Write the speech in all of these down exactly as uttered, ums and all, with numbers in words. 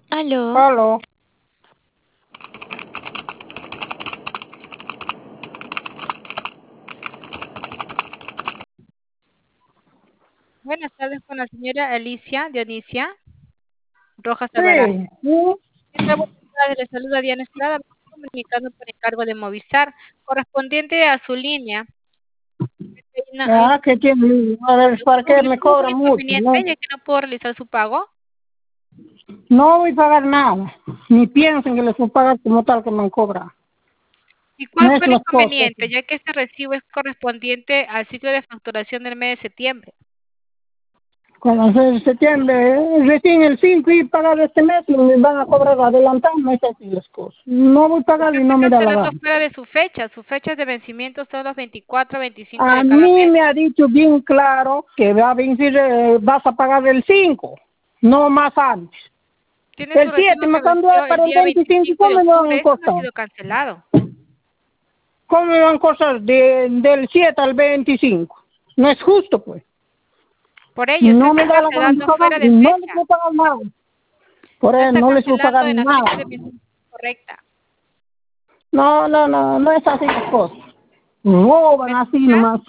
Aló, Aló. Buenas tardes con la señora Alicia Dionisia Rojas Alvarado. Sí, sí. ¿Qué tal? Buenas tardes, le saluda Diana Estrada, me estoy comunicando por encargo de Movistar, correspondiente a su línea. Hay una- hay Ah, ¿qué tiene? A ver, ¿para qué un me cobra mucho? inconveniente No, ya que no puedo realizar su pago. no voy a pagar nada. Ni piensen que les voy a pagar como tal que me han cobrado. ¿Y No cuál es fue el las cosas. inconveniente? Ya que este recibo es correspondiente al ciclo de facturación del mes de septiembre. Cuando se septiembre, recién el cinco y pagar este mes, y me van a cobrar adelantado, no es así las cosas. No voy a pagar Usted y está no me da la cancelando gana. fuera de su fecha. Sus fechas de vencimiento son los veinticuatro, veinticinco A de cada mí mes. me ha dicho bien claro que va a vencer, eh, vas a pagar el cinco, no más antes. Tiene su El siete recibo me que cambió venció el para el día veinticinco, veinticinco de ¿cómo me van octubre. a Eso no ha costar? sido cancelado. ¿Cómo me van cosas de, del siete al veinticinco? No es justo, pues. Por ello, usted No me está da la gana de cancelando pagar fuera y de no les fecha. voy a pagar nada. Por Usted eso está no les voy a pagar cancelando en la nada. fecha de vencimiento correcta. No, no, no, no es así las cosas. Roban ¿Me así escucha? nomás.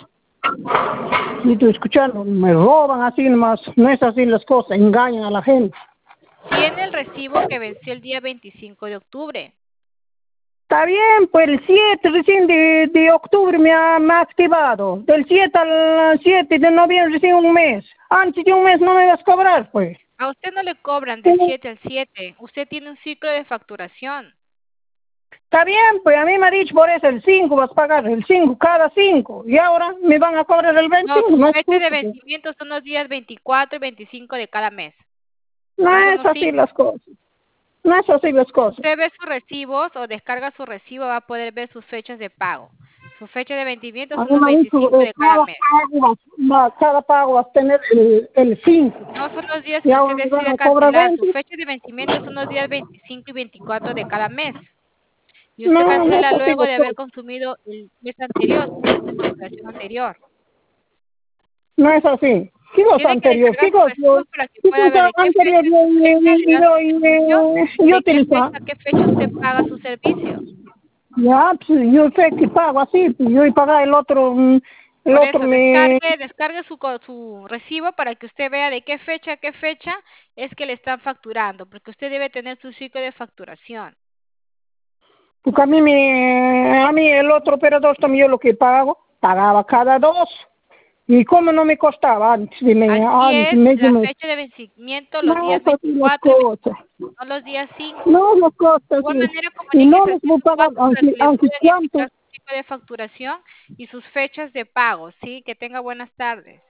Y estoy escuchando, me roban así nomás. No es así las cosas, engañan a la gente. Tiene el recibo que venció el día veinticinco de octubre. Está bien, pues el siete recién de, de octubre me ha, me ha activado. Del siete al siete de noviembre recién un mes. Antes de un mes no me vas a cobrar, pues. A usted no le cobran del siete al siete. Usted tiene un ciclo de facturación. Está bien, pues a mí me ha dicho por eso el cinco vas a pagar, el cinco cada cinco y ahora me van a cobrar el No, veinticinco, su no es fecha de justo, pues. vencimiento son los días veinticuatro y veinticinco de cada mes. No No son es los así las cinco. cosas, no es así las cosas. Usted ve sus recibos o descarga su recibo, va a poder ver sus fechas de pago. Su fecha de vencimiento A son mí los me ha dicho, veinticinco eh, de cada cada mes. pago, vas, va- cada pago vas a tener el, el cinco No son los días y que usted ahora me van decide a cobrar cancelar. Su veinte. fecha de vencimiento son los días veinticinco y veinticuatro de cada mes. Y usted No, no es cancela así luego las de haber cosas, consumido el mes anterior, su ciclo de facturación anterior. no es así. ¿Qué cosa Tiene que anterior? descargar ¿Qué sus cosa? recibos para que ¿Qué pueda ver cosa de qué anterior fecha yo, su jefe le da su yo, servicio yo, y yo de qué utilizo? fecha a qué fecha usted paga su servicio. Ya, pues yo sé que pago así, pues yo y pagar el otro, mm, el Por otro eso, me... descargue, descargue su, co- su recibo para que usted vea de qué fecha a qué fecha es que le están facturando, porque usted debe tener su ciclo de facturación. Porque a mí, me, a mí el otro operador también yo lo que pago, pagaba cada dos. ¿Y cómo no me costaba antes de me, Aquí antes, es medio la mes? fecha de vencimiento, los No, días es así las veinticuatro y cosas. veinticinco, no los días cinco. No, las De cosas igual así. manera, Y no comuníquese les aquí voy a a su pagar, banco para aunque, que le aunque puedan cuánto. indicar su ciclo de facturación y sus fechas de pago, ¿sí? Que tenga buenas tardes.